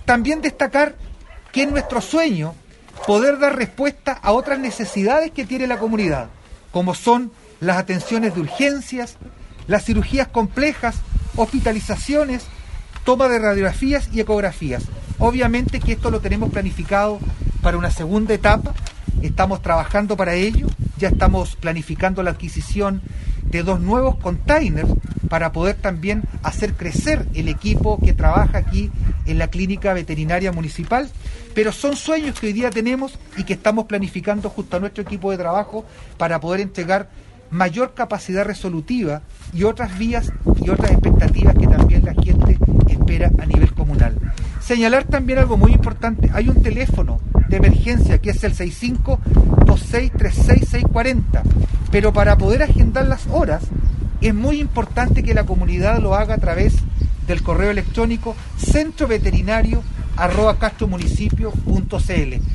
También destacar que es nuestro sueño poder dar respuesta a otras necesidades que tiene la comunidad, como son las atenciones de urgencias, las cirugías complejas, hospitalizaciones, toma de radiografías y ecografías. Obviamente que esto lo tenemos planificado para una segunda etapa, estamos trabajando para ello, ya estamos planificando la adquisición de 2 nuevos containers para poder también hacer crecer el equipo que trabaja aquí en la clínica veterinaria municipal, pero son sueños que hoy día tenemos y que estamos planificando junto a nuestro equipo de trabajo para poder entregar mayor capacidad resolutiva y otras vías y otras expectativas que también la gente espera a nivel comunal. Señalar también algo muy importante, hay un teléfono de emergencia que es el 65-2636-640, pero para poder agendar las horas es muy importante que la comunidad lo haga a través del correo electrónico centroveterinario@castromunicipio.cl.